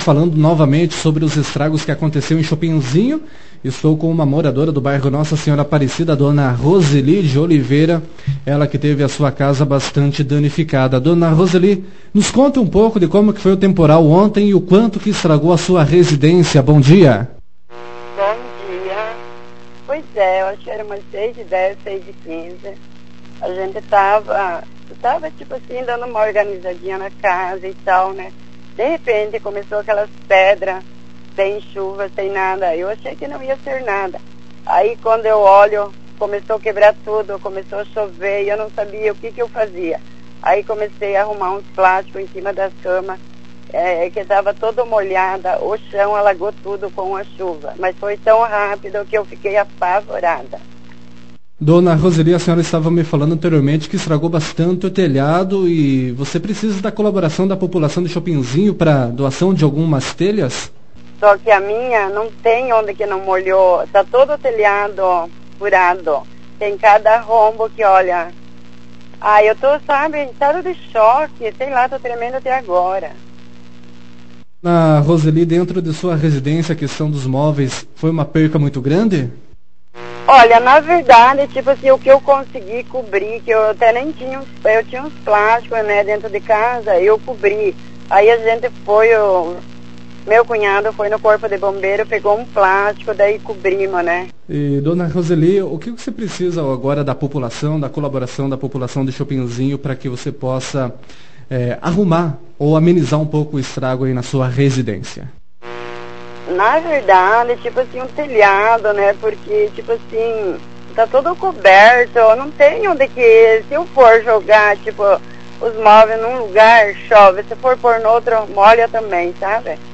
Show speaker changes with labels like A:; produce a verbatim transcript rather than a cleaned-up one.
A: falando novamente sobre os estragos que aconteceu em Chopinzinho. Estou com uma moradora do bairro Nossa Senhora Aparecida, a dona Roseli de Oliveira, ela que teve a sua casa bastante danificada. Dona Roseli, nos conta um pouco de como que foi o temporal ontem e o quanto que estragou a sua residência. Bom dia.
B: Bom dia. Pois é, eu acho que era umas seis e dez, seis e quinze. A gente tava, tava tipo assim, dando uma organizadinha na casa e tal, né? De repente começou aquelas pedras, sem chuva, sem nada. Eu achei que não ia ser nada. Aí quando eu olho, começou a quebrar tudo, começou a chover e eu não sabia o que que eu fazia. Aí comecei a arrumar uns plásticos em cima das camas, é, que estava toda molhada, o chão alagou tudo com a chuva. Mas foi tão rápido que eu fiquei apavorada.
A: Dona Roseli, a senhora estava me falando anteriormente que estragou bastante o telhado e você precisa da colaboração da população de Chopinzinho para doação de algumas telhas?
B: Só que a minha não tem onde que não molhou, está todo o telhado furado. Tem cada rombo que, olha... Ah, eu tô, sabe, em estado de choque, sei lá, tô tremendo até agora.
A: Na Roseli, dentro de sua residência, a questão dos móveis foi uma perca muito grande?
B: Olha, na verdade, tipo assim, o que eu consegui cobrir, que eu até nem tinha, eu tinha uns plásticos, né, dentro de casa, eu cobri. Aí a gente foi, o meu cunhado foi no corpo de bombeiro, pegou um plástico, daí cobrimos, né.
A: E, dona Roseli, o que você precisa agora da população, da colaboração da população de Chopinzinho para que você possa é, arrumar ou amenizar um pouco o estrago aí na sua residência?
B: Na verdade, tipo assim, um telhado, né, porque, tipo assim, tá todo coberto, não tem onde que, se eu for jogar, tipo, os móveis num lugar, chove, se for pôr no outro, molha também, sabe?